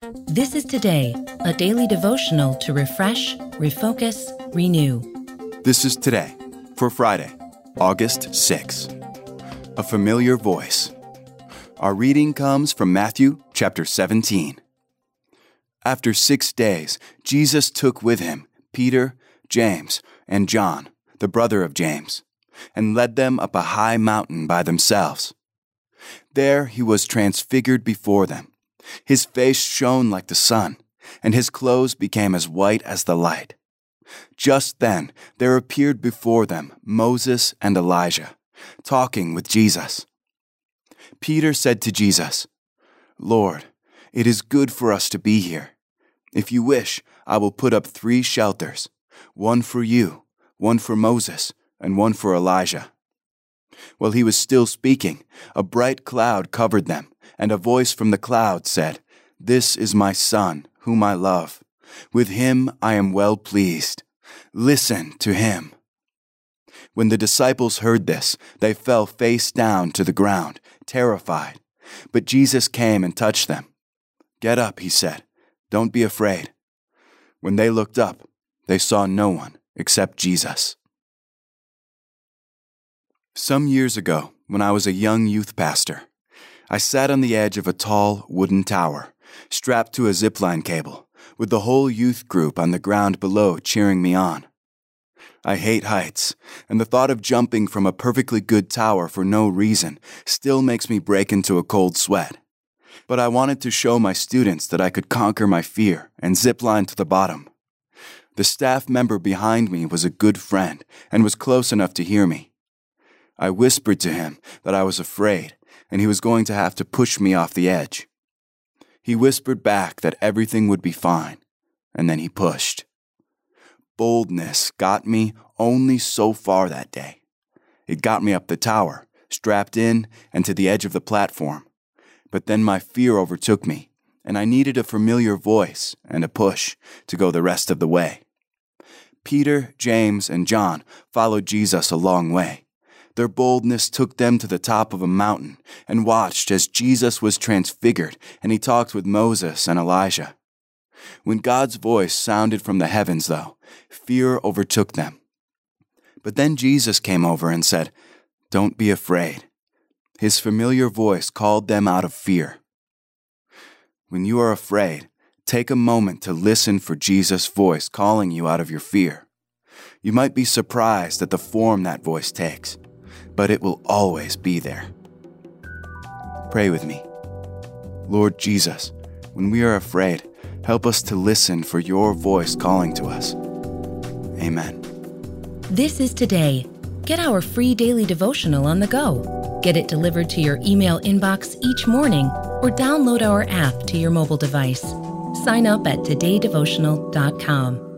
This is Today, a daily devotional to refresh, refocus, renew. This is Today for Friday, August 6. A familiar voice. Our reading comes from Matthew chapter 17. After 6 days, Jesus took with him Peter, James, and John, the brother of James, and led them up a high mountain by themselves. There he was transfigured before them. His face shone like the sun, and his clothes became as white as the light. Just then there appeared before them Moses and Elijah, talking with Jesus. Peter said to Jesus, "Lord, it is good for us to be here. If you wish, I will put up 3 shelters, one for you, one for Moses, and one for Elijah." While he was still speaking, a bright cloud covered them, and a voice from the cloud said, "This is my Son, whom I love. With him I am well pleased. Listen to him." When the disciples heard this, they fell face down to the ground, terrified. But Jesus came and touched them. "Get up," he said. "Don't be afraid." When they looked up, they saw no one except Jesus. Some years ago, when I was a young youth pastor, I sat on the edge of a tall wooden tower, strapped to a zipline cable, with the whole youth group on the ground below cheering me on. I hate heights, and the thought of jumping from a perfectly good tower for no reason still makes me break into a cold sweat. But I wanted to show my students that I could conquer my fear and zipline to the bottom. The staff member behind me was a good friend and was close enough to hear me. I whispered to him that I was afraid, and he was going to have to push me off the edge. He whispered back that everything would be fine, and then he pushed. Boldness got me only so far that day. It got me up the tower, strapped in, and to the edge of the platform. But then my fear overtook me, and I needed a familiar voice and a push to go the rest of the way. Peter, James, and John followed Jesus a long way. Their boldness took them to the top of a mountain and watched as Jesus was transfigured and he talked with Moses and Elijah. When God's voice sounded from the heavens, though, fear overtook them. But then Jesus came over and said, "Don't be afraid." His familiar voice called them out of fear. When you are afraid, take a moment to listen for Jesus' voice calling you out of your fear. You might be surprised at the form that voice takes, but it will always be there. Pray with me. Lord Jesus, when we are afraid, help us to listen for your voice calling to us. Amen. This is Today. Get our free daily devotional on the go. Get it delivered to your email inbox each morning or download our app to your mobile device. Sign up at todaydevotional.com.